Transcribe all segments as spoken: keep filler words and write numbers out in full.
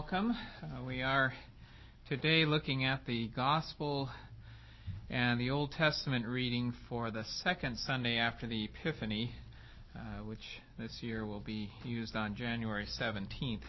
welcome. Uh, we are today looking at the Gospel and the Old Testament reading for the second Sunday after the Epiphany, uh, which this year will be used on January seventeenth.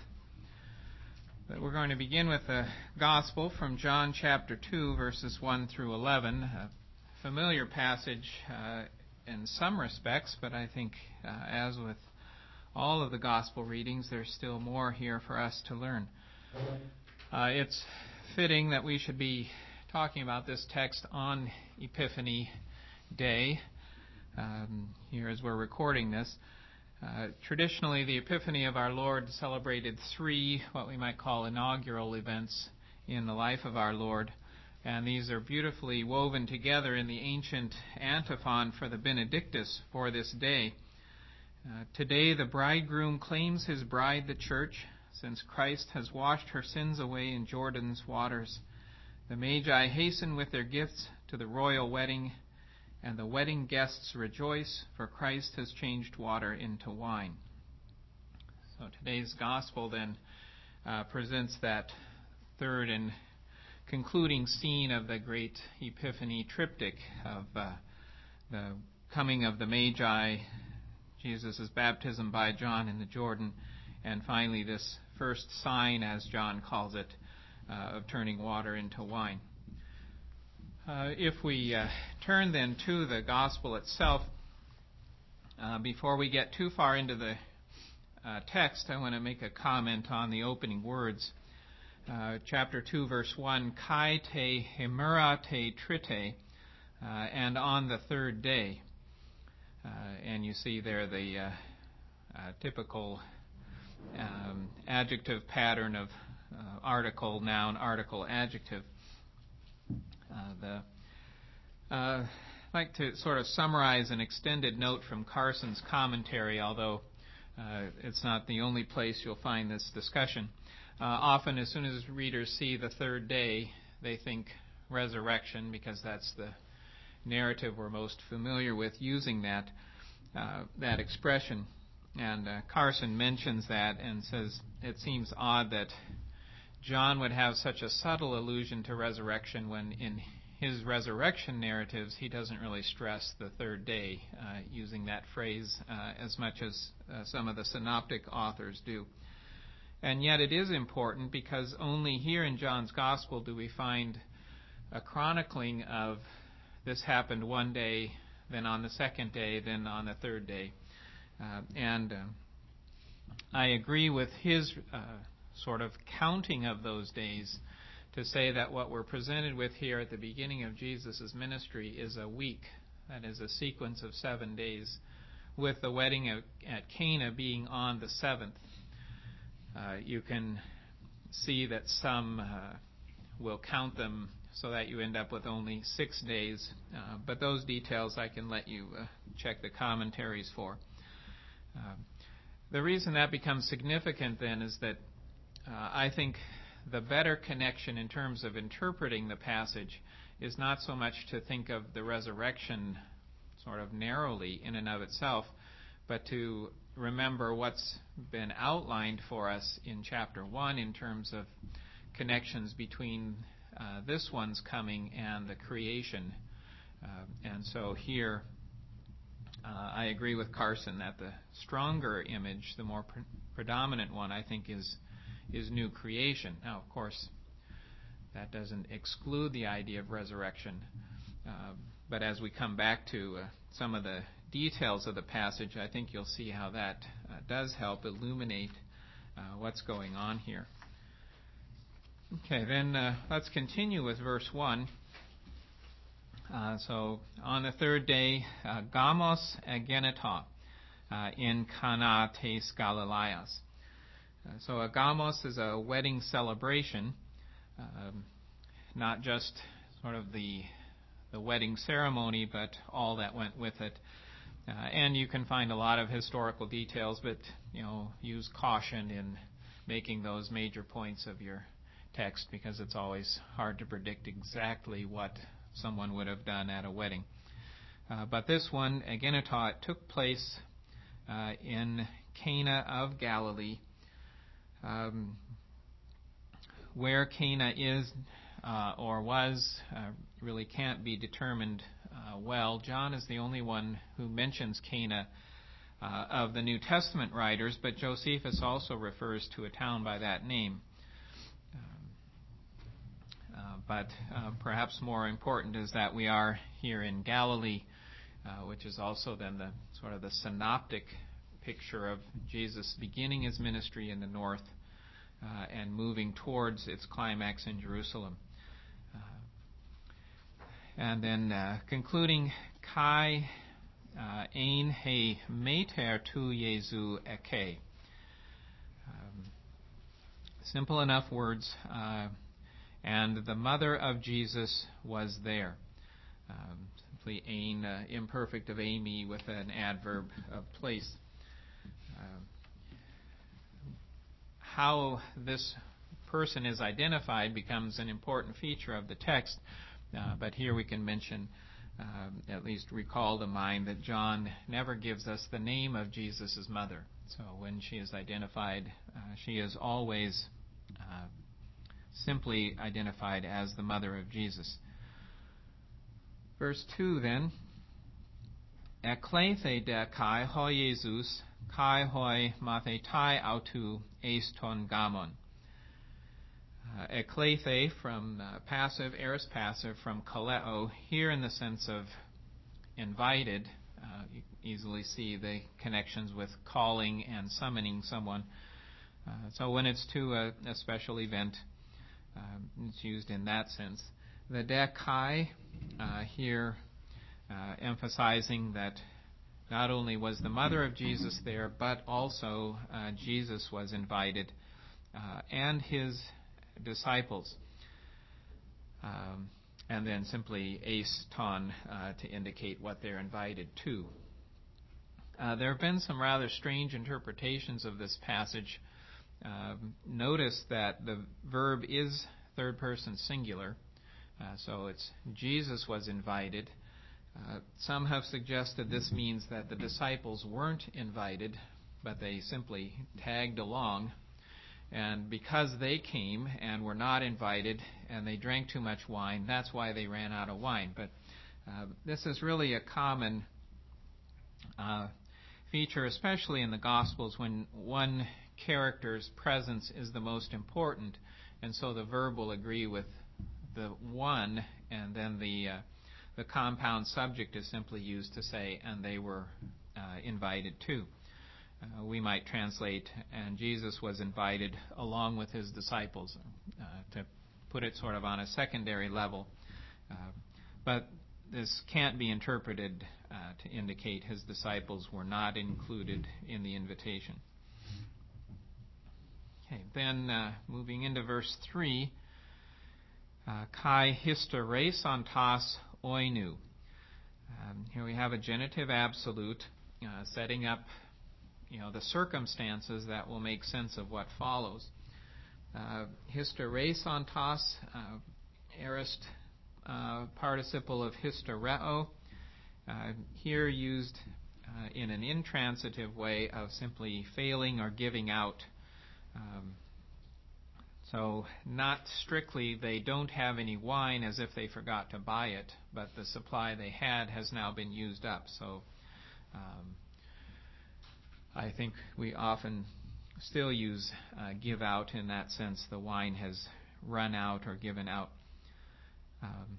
But we're going to begin with the Gospel from John chapter two, verses one through eleven, a familiar passage uh, in some respects, but I think uh, as with all of the Gospel readings, there's still more here for us to learn. Uh, it's fitting that we should be talking about this text on Epiphany Day, um, here as we're recording this. Uh, traditionally, the Epiphany of our Lord celebrated three, what we might call inaugural events in the life of our Lord, and these are beautifully woven together in the ancient antiphon for the Benedictus for this day. Uh, today the bridegroom claims his bride, the church, since Christ has washed her sins away in Jordan's waters. The Magi hasten with their gifts to the royal wedding, and the wedding guests rejoice, for Christ has changed water into wine. So today's gospel then uh, presents that third and concluding scene of the great Epiphany triptych of uh, the coming of the Magi, Jesus' baptism by John in the Jordan, and finally this first sign, as John calls it, uh, of turning water into wine. Uh, if we uh, turn then to the gospel itself, uh, before we get too far into the uh, text, I want to make a comment on the opening words. Uh, chapter two, verse one, kai te hemera te trite, uh, and on the third day. Uh, and you see there the uh, uh, typical um, adjective pattern of uh, article, noun, article, adjective. Uh, the uh, I'd like to sort of summarize an extended note from Carson's commentary, although uh, it's not the only place you'll find this discussion. Uh, often, as soon as readers see the third day, they think resurrection, because that's the narrative we're most familiar with using that uh, that expression. And uh, Carson mentions that and says it seems odd that John would have such a subtle allusion to resurrection when in his resurrection narratives he doesn't really stress the third day, uh, using that phrase uh, as much as uh, some of the synoptic authors do. And yet it is important, because only here in John's Gospel do we find a chronicling of this happened one day, then on the second day, then on the third day. Uh, and uh, I agree with his uh, sort of counting of those days to say that what we're presented with here at the beginning of Jesus' ministry is a week, that is a sequence of seven days, with the wedding at, at Cana being on the seventh. Uh, you can see that some uh, will count them so that you end up with only six days. Uh, but those details I can let you uh, check the commentaries for. Uh, the reason that becomes significant then is that uh, I think the better connection in terms of interpreting the passage is not so much to think of the resurrection sort of narrowly in and of itself, but to remember what's been outlined for us in chapter one in terms of connections between Uh, this one's coming and the creation. Uh, and so here, uh, I agree with Carson that the stronger image, the more pre- predominant one, I think, is is new creation. Now, of course, that doesn't exclude the idea of resurrection. Uh, but as we come back to uh, some of the details of the passage, I think you'll see how that uh, does help illuminate uh, what's going on here. Okay, then uh, let's continue with verse one. Uh, so, on the third day, uh, gamos ageneto uh, in Cana tes Galileas. Uh, so, a gamos is a wedding celebration, um, not just sort of the the wedding ceremony, but all that went with it. Uh, and you can find a lot of historical details, but you know, use caution in making those major points of your text, because it's always hard to predict exactly what someone would have done at a wedding. Uh, but this one, again, it took place uh, in Cana of Galilee. Um, where Cana is uh, or was uh, really can't be determined uh, well. John is the only one who mentions Cana uh, of the New Testament writers, but Josephus also refers to a town by that name. Um, uh, but uh, perhaps more important is that we are here in Galilee, uh, which is also then the sort of the synoptic picture of Jesus beginning his ministry in the north uh, and moving towards its climax in Jerusalem. Uh, and then uh, concluding, Kai uh, ein he meter tu Jesu eke. Um, simple enough words. Uh, and the mother of Jesus was there. Um, simply ein, uh, imperfect of eimi with an adverb of place. Uh, how this person is identified becomes an important feature of the text, uh, but here we can mention, uh, at least recall to mind, that John never gives us the name of Jesus' mother. So when she is identified, uh, she is always uh, simply identified as the mother of Jesus. Verse two then, Eklethe de kai ho Jesus, kai hoi mathetai autu eiston gamon. Uh, eklethe from uh, passive, aorist passive, from kaleo, here in the sense of invited. Uh, you easily see the connections with calling and summoning someone. Uh, so when it's to a, a special event, uh, it's used in that sense. The de kai uh, here uh, emphasizing that not only was the mother of Jesus there, but also uh, Jesus was invited uh, and his disciples. Um, and then simply eis ton uh, to indicate what they're invited to. Uh, there have been some rather strange interpretations of this passage. Uh, notice that the verb is third person singular, uh, so it's Jesus was invited. Uh, some have suggested this means that the disciples weren't invited, but they simply tagged along. And because they came and were not invited and they drank too much wine, that's why they ran out of wine. But uh, this is really a common uh, feature, especially in the Gospels, when one character's presence is the most important. And so the verb will agree with the one, and then the uh, the compound subject is simply used to say, and they were uh, invited too. Uh, we might translate, and Jesus was invited along with his disciples, uh, to put it sort of on a secondary level. Uh, but this can't be interpreted uh, to indicate his disciples were not included in the invitation. Okay, then uh, moving into verse three, uh, kai hysteresantas oinu. Um, here we have a genitive absolute uh, setting up, you know, the circumstances that will make sense of what follows. Uh, hysteresantas, uh, aorist uh, participle of hystereo, uh, here used uh, in an intransitive way of simply failing or giving out. Um, so not strictly they don't have any wine as if they forgot to buy it, but the supply they had has now been used up. So um, I think we often still use uh, give out in that sense. The wine has run out or given out. Um,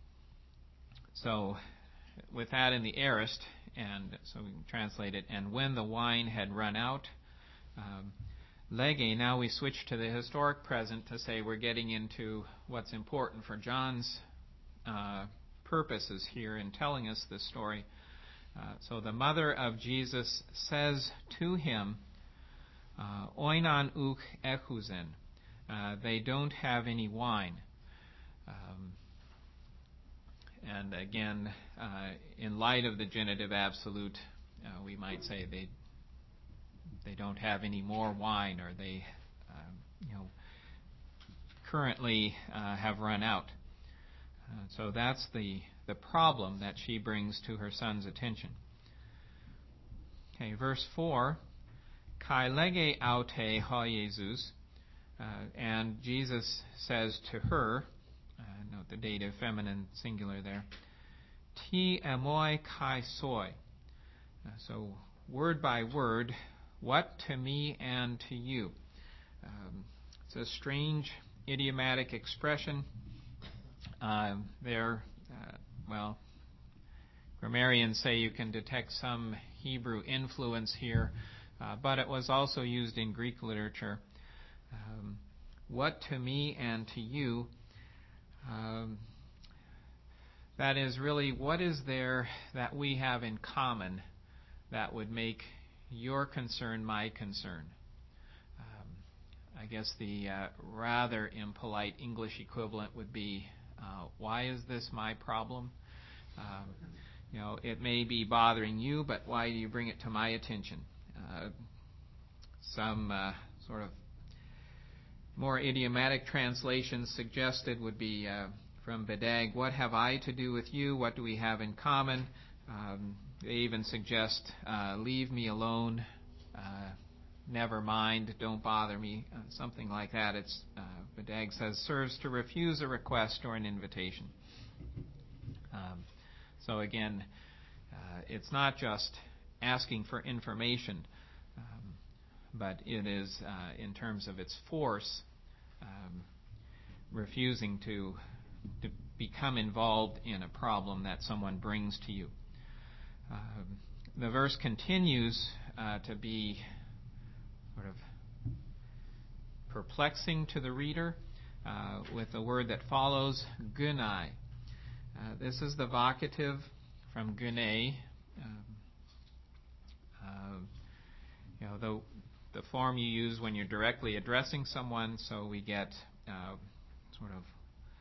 so with that in the aorist, and so we can translate it, and when the wine had run out, um, lege, now we switch to the historic present to say we're getting into what's important for John's uh, purposes here in telling us this story. Uh, so the mother of Jesus says to him, uh, oinan uk echuzen, uh, they don't have any wine. Um, and again, uh, in light of the genitive absolute, uh, we might say they they don't have any more wine, or they, um, you know, currently uh, have run out. Uh, so that's the the problem that she brings to her son's attention. Okay, verse four. Kai lege aute ha Jesus. Uh, and Jesus says to her, uh, note the dative feminine singular there, ti emoi kai soi. Uh, so word by word, what to me and to you. Um, it's a strange idiomatic expression. Uh, there, uh, well, grammarians say you can detect some Hebrew influence here, uh, but it was also used in Greek literature. Um, what to me and to you, um, that is really what is there that we have in common that would make your concern my concern. Um, I guess the uh, rather impolite English equivalent would be, uh, why is this my problem? Um, you know, it may be bothering you, but why do you bring it to my attention? Uh, some uh, sort of more idiomatic translations suggested would be uh, from Bedag, what have I to do with you? What do we have in common? Um, they even suggest, uh, leave me alone, uh, never mind, don't bother me, uh, something like that. It's uh, Bedag says, serves to refuse a request or an invitation. Um, so again, uh, it's not just asking for information, um, but it is, uh, in terms of its force, um, refusing to, to become involved in a problem that someone brings to you. Um, the verse continues uh, to be sort of perplexing to the reader uh, with the word that follows, gunai. Uh, this is the vocative from gunei. Um, uh, you know, the the form you use when you're directly addressing someone. So we get uh, sort of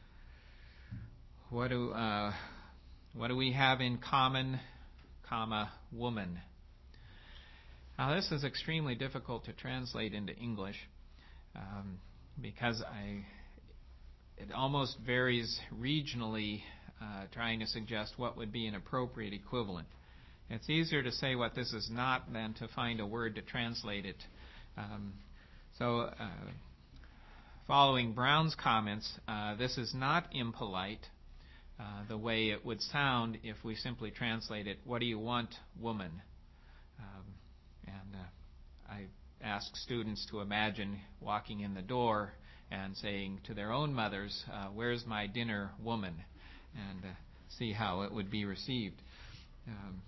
what do uh, what do we have in common, comma woman. Now this is extremely difficult to translate into English um, because I it almost varies regionally, uh, trying to suggest what would be an appropriate equivalent. It's easier to say what this is not than to find a word to translate it. Um, so, uh, following Brown's comments, uh, this is not impolite uh, the way it would sound if we simply translate it, what do you want, woman? Um, and uh, I ask students to imagine walking in the door and saying to their own mothers, uh, where's my dinner, woman? And uh, see how it would be received. Um,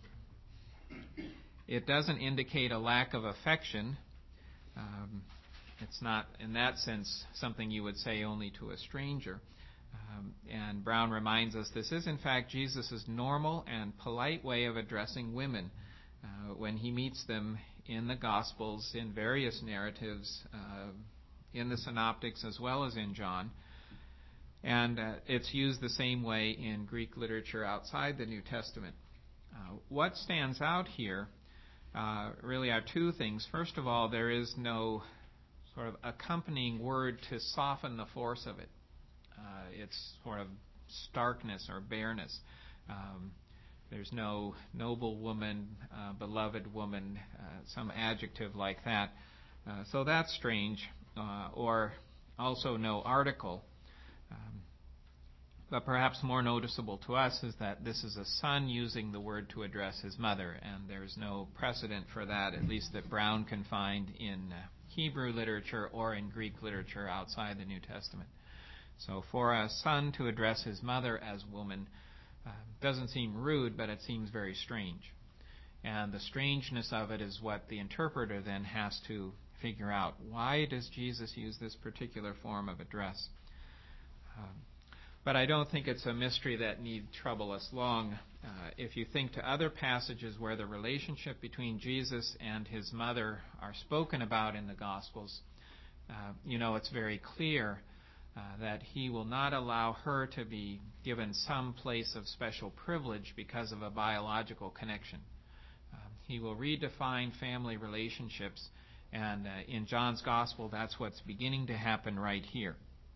it doesn't indicate a lack of affection. Um, it's not, in that sense, something you would say only to a stranger. Um, and Brown reminds us this is, in fact, Jesus' normal and polite way of addressing women uh, when he meets them in the Gospels, in various narratives, uh, in the Synoptics as well as in John. And uh, it's used the same way in Greek literature outside the New Testament. Uh, what stands out here uh, really are two things. First of all, there is no sort of accompanying word to soften the force of it. Uh, it's sort of starkness or bareness. Um, there's no noble woman, uh, beloved woman, uh, some adjective like that. Uh, so that's strange. Uh, or also no article. Um, but perhaps more noticeable to us is that this is a son using the word to address his mother, and there's no precedent for that, at least that Brown can find in uh, Hebrew literature or in Greek literature outside the New Testament. So for a son to address his mother as woman uh, doesn't seem rude, but it seems very strange. And the strangeness of it is what the interpreter then has to figure out. Why does Jesus use this particular form of address? Um, but I don't think it's a mystery that need trouble us long. Uh, if you think to other passages where the relationship between Jesus and his mother are spoken about in the Gospels, uh, you know it's very clear uh, that he will not allow her to be given some place of special privilege because of a biological connection. Um, he will redefine family relationships, and uh, in John's Gospel, that's what's beginning to happen right here.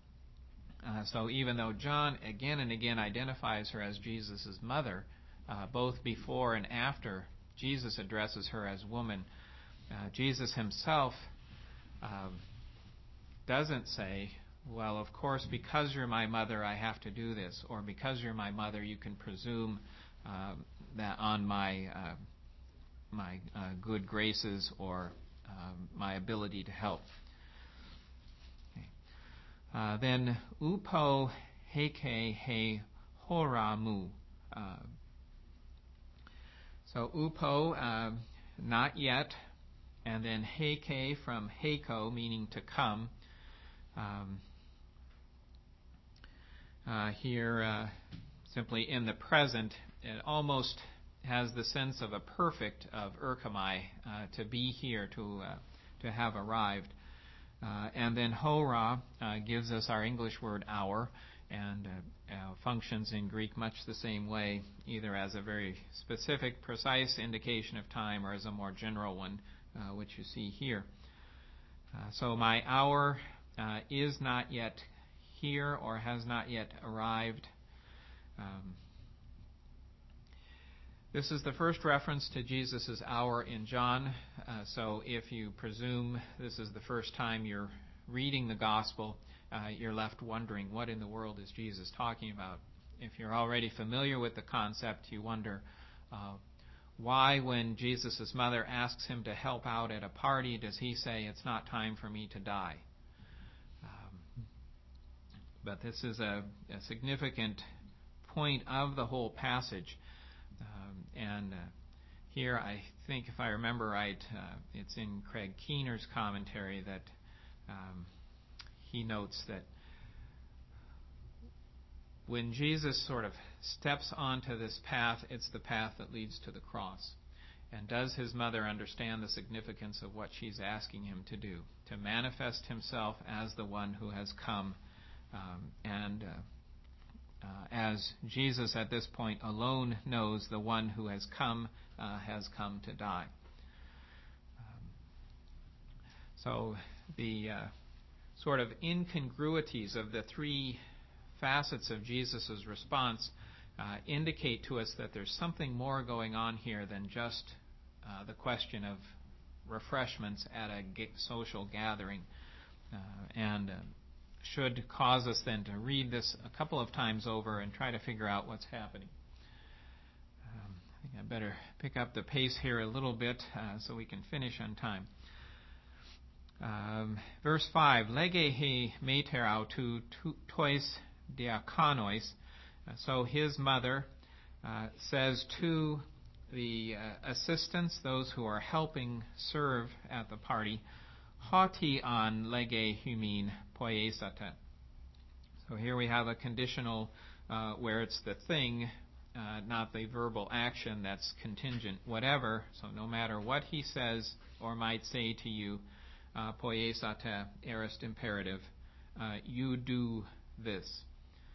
Uh, so even though John again and again identifies her as Jesus' mother, uh, both before and after Jesus addresses her as woman, uh, Jesus himself uh, doesn't say, well, of course, because you're my mother, I have to do this, or because you're my mother, you can presume uh, that on my uh, my uh, good graces or um, my ability to help. Okay. Uh, then upo heke he horamu. Uh, so upo, uh, not yet, and then heke from heko, meaning to come. Um, uh, here, uh, simply in the present, it almost has the sense of a perfect of urkamai, uh, to be here, to uh, to have arrived. Uh, and then hora uh, gives us our English word hour, and uh, uh, functions in Greek much the same way, either as a very specific, precise indication of time or as a more general one, uh, which you see here. Uh, so my hour uh, is not yet here or has not yet arrived. Um, This is the first reference to Jesus' hour in John, uh, so if you presume this is the first time you're reading the gospel, uh, you're left wondering, what in the world is Jesus talking about? If you're already familiar with the concept, you wonder, uh, why when Jesus' mother asks him to help out at a party, does he say, it's not time for me to die? Um, but this is a, a significant point of the whole passage. Um, and uh, here, I think, if I remember right, uh, it's in Craig Keener's commentary that um, he notes that when Jesus sort of steps onto this path, it's the path that leads to the cross. And does his mother understand the significance of what she's asking him to do? To manifest himself as the one who has come um, and... Uh, Uh, as Jesus at this point alone knows the one who has come uh, has come to die. Um, so the uh, sort of incongruities of the three facets of Jesus' response uh, indicate to us that there's something more going on here than just uh, the question of refreshments at a social gathering. Uh, and uh, should cause us then to read this a couple of times over and try to figure out what's happening. Um, I think I better pick up the pace here a little bit uh, so we can finish on time. Um, verse five, Lege he meterau tu tois diakonois. Uh, so his mother uh, says to the uh, assistants, those who are helping serve at the party, Hoti an lege humin poiesata. So here we have a conditional uh, where it's the thing, uh, not the verbal action that's contingent. Whatever, so no matter what he says or might say to you, uh, poiesata, aorist imperative, uh, you do this.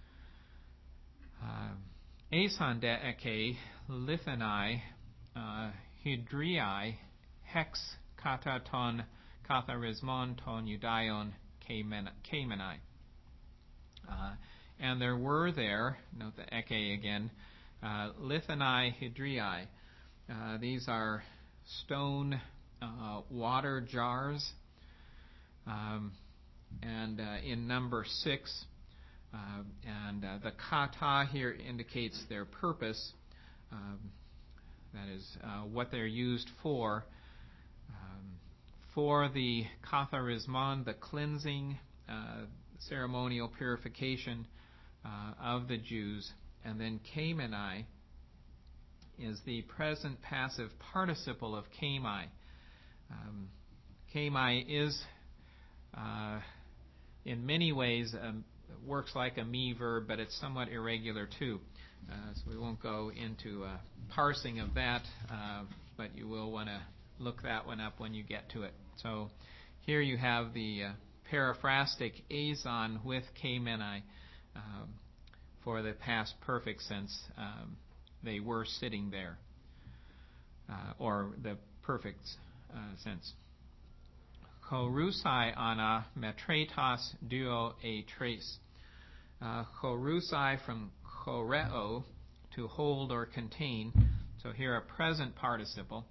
Esan de eke lithanai hydriai hex kataton katharismon ton judaion kamenai. Uh, and there were there, note the eke again, uh, lithanai hydriai. Uh, these are stone uh, water jars. Um, and uh, in number six, uh, and uh, the kata here indicates their purpose. Um, that is uh, what they're used for. Um, for the katharismon, the cleansing, uh, ceremonial purification uh, of the Jews. And then kamenai is the present passive participle of kamai. Um, kamai is, uh, in many ways, um, works like a me verb, but it's somewhat irregular too. Uh, so we won't go into uh, parsing of that, uh, but you will want to look that one up when you get to it. So here you have the uh, periphrastic azon with kamenai um, for the past perfect sense. Um, they were sitting there, uh, or the perfect uh, sense. Chorusai ana metretas duo a trace. Uh, chorusai from choreo, to hold or contain. So here a present participle.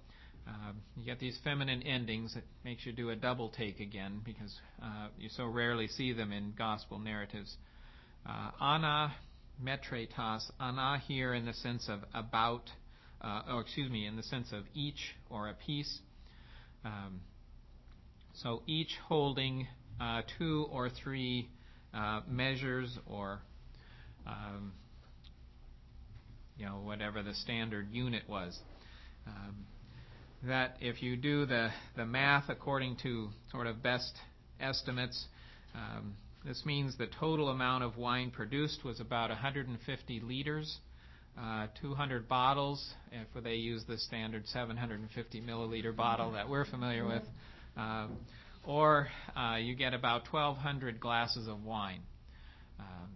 Uh, you get these feminine endings. It makes you do a double take again because uh, you so rarely see them in gospel narratives. Uh, ana metretas, ana here in the sense of about, uh, or excuse me, in the sense of each or a piece. Um, so each holding uh, two or three uh, measures or um, you know, whatever the standard unit was. Um, that if you do the, the math according to sort of best estimates, um, this means the total amount of wine produced was about one hundred fifty liters, uh, two hundred bottles, if they use the standard seven hundred fifty milliliter bottle that we're familiar with, um, or uh, you get about twelve hundred glasses of wine. Um,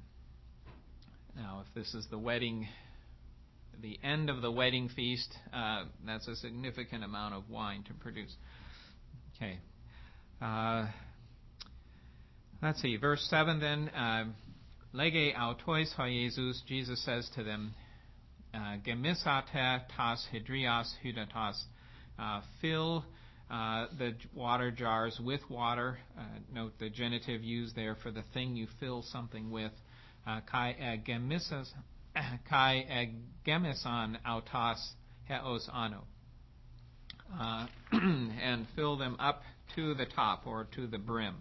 now, if this is the wedding the end of the wedding feast, uh, that's a significant amount of wine to produce. Okay. Uh, let's see, verse seven then. Uh, Lege autois ha Jesus, Jesus says to them, Gemisate tas hydrias hudatas, uh, fill uh, the water jars with water. Uh, note the genitive used there for the thing you fill something with. Uh, kai gemisas. Kai gemison autas heos ano, uh, and fill them up to the top or to the brim.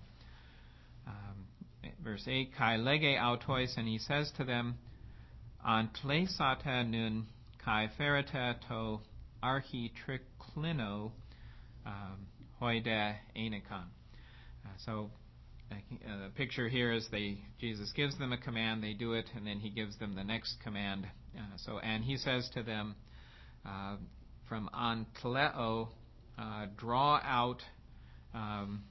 Um, verse eight, Kai lege autois, and he says to them, Antlesata nun kai ferita to architriclino hoide enikon. So Uh, the picture here is they Jesus gives them a command, they do it, and then he gives them the next command. Uh, so, and he says to them, uh, from antleo, uh, draw out, um,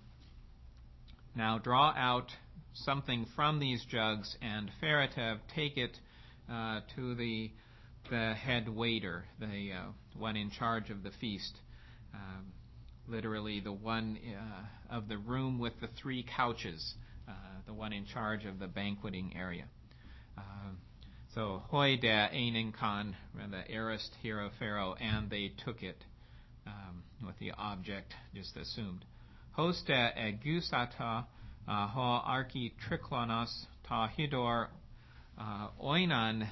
now draw out something from these jugs, and ferretev, take it uh, to the the head waiter, the uh, one in charge of the feast. Um, Literally, the one uh, of the room with the three couches, uh, the one in charge of the banqueting area. Uh, so, hoi da eininkan, the aorist hero pharaoh, and they took it um, with the object just assumed. Hosta egusata ha archi triklonos ta hidor oinan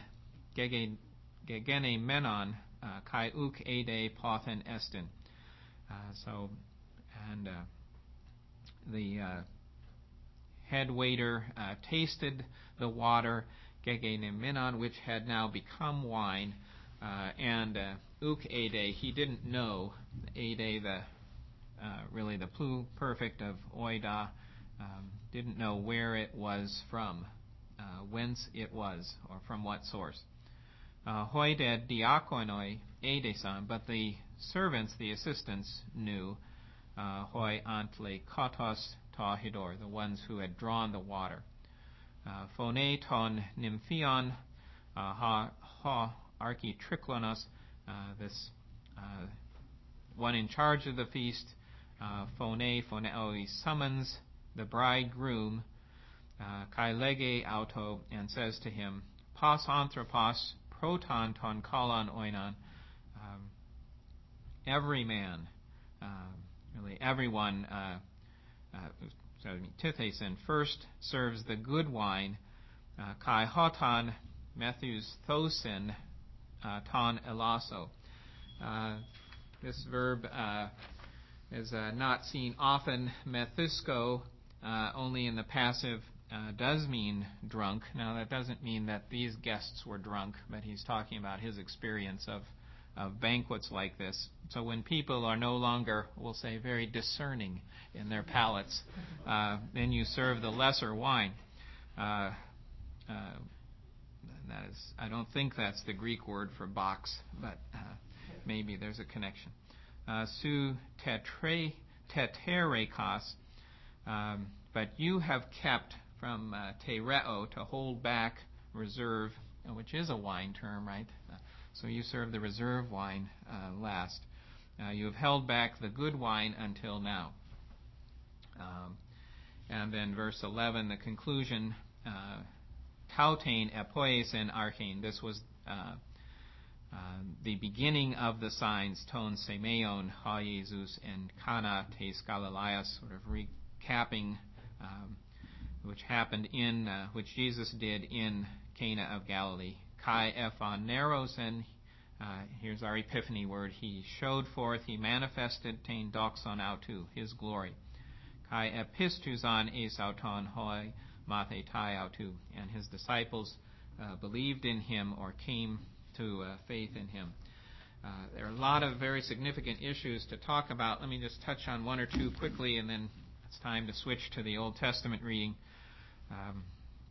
gegene menon kai uk ede pothen estin. Uh, so, and uh, the uh, head waiter uh, tasted the water, gegene which had now become wine, uh, and uh, uk ede, he didn't know, ede, the uh, really the pluperfect of oida, um, didn't know where it was from, uh, whence it was, or from what source. Hoide diakonoi edesan, but the servants, the assistants, knew. Hoi antle katos ta hidor, the ones who had drawn the water. Phone ton nymphion ha ha architriklonos, this uh, one in charge of the feast. Phone phone oh, he summons the bridegroom, kai lege auto, and says to him, pas anthropos proton ton kalon oinon, um, every man, uh, really everyone, uh, uh, so tithesen first serves the good wine, uh, kai hotan methus thosin uh, ton elaso. Uh, this verb uh, is uh, not seen often. Methusko, uh, only in the passive, Uh, does mean drunk. Now, that doesn't mean that these guests were drunk, but he's talking about his experience of, of banquets like this. So when people are no longer, we'll say, very discerning in their palates, uh, then you serve the lesser wine. Uh, uh, that is, I don't think that's the Greek word for box, but uh, maybe there's a connection. Uh, su tetre, teterekos, um, but you have kept from uh, tereo, to hold back, reserve, which is a wine term, right? Uh, so you serve the reserve wine uh, last. Uh, you have held back the good wine until now. Um, and then verse eleven, the conclusion, tautein epois en archein. This was uh, uh, the beginning of the signs, ton semeon, ha Jesus, and Cana tes Galileas, sort of recapping um, which happened in, uh, which Jesus did in Cana of Galilee. Kai ephanerosen, uh, here's our epiphany word, he showed forth, he manifested, tein doxon autou, his glory. Kai epistuzon esauton hoi mathetai autou, and his disciples uh, believed in him or came to uh, faith in him. Uh, there are a lot of very significant issues to talk about. Let me just touch on one or two quickly, and then it's time to switch to the Old Testament reading. Um,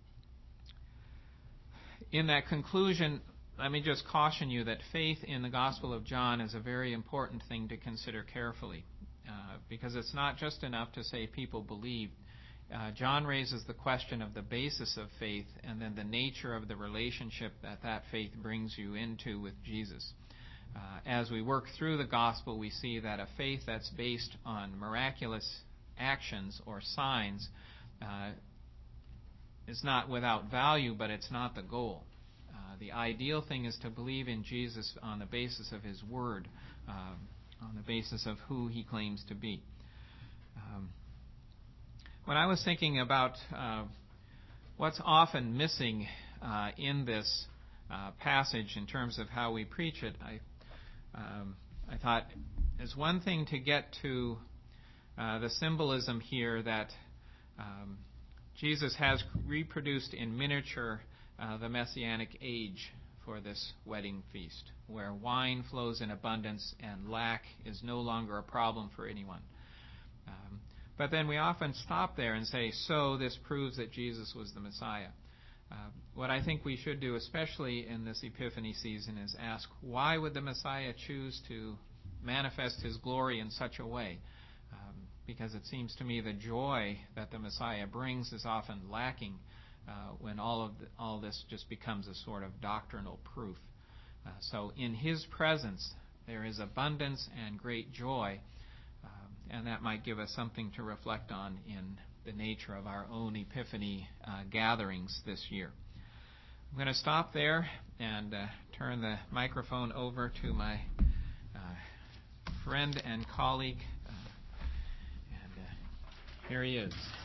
in that conclusion, let me just caution you that faith in the Gospel of John is a very important thing to consider carefully, uh, because it's not just enough to say people believed. Uh, John raises the question of the basis of faith and then the nature of the relationship that that faith brings you into with Jesus. Uh, as we work through the Gospel, we see that a faith that's based on miraculous actions or signs uh, is not without value, but it's not the goal. Uh, the ideal thing is to believe in Jesus on the basis of his word, um, on the basis of who he claims to be. Um, when I was thinking about uh, what's often missing uh, in this uh, passage in terms of how we preach it, I, um, I thought it's one thing to get to uh, the symbolism here that um, Jesus has reproduced in miniature uh, the Messianic age for this wedding feast, where wine flows in abundance and lack is no longer a problem for anyone. Um, but then we often stop there and say, so this proves that Jesus was the Messiah. Uh, what I think we should do, especially in this Epiphany season, is ask, why would the Messiah choose to manifest his glory in such a way? Um, because it seems to me the joy that the Messiah brings is often lacking uh, when all of the, all this just becomes a sort of doctrinal proof. Uh, so in his presence, there is abundance and great joy, um, and that might give us something to reflect on in the nature of our own Epiphany uh, gatherings this year. I'm going to stop there and uh, turn the microphone over to my uh, friend and colleague. Uh, and uh, here he is.